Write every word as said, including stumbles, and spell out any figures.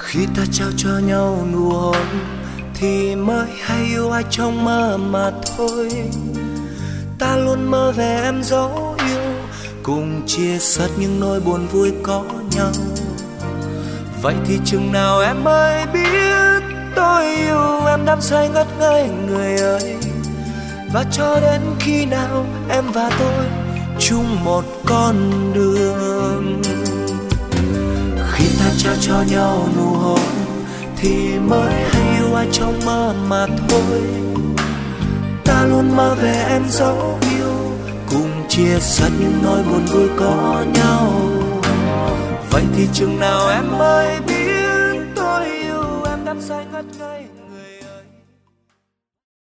Khi ta trao cho nhau nụ hôn thì mới hay yêu ai trong mơ mà thôi. Ta luôn mơ về em dấu yêu, cùng chia sẻ những nỗi buồn vui có nhau. Vậy thì chừng nào em mới biết tôi yêu em đắm say ngất ngây người ơi. Và cho đến khi nào em và tôi chung một con đường. Khi ta trao cho nhau nụ hôn thì mới hay yêu ai trong mơ mà thôi. Ta luôn mơ về em dấu yêu, cùng chia sẻ những nỗi buồn vui có nhau. Vậy thì chừng nào em mới biết tôi yêu em đắm say ngất ngây.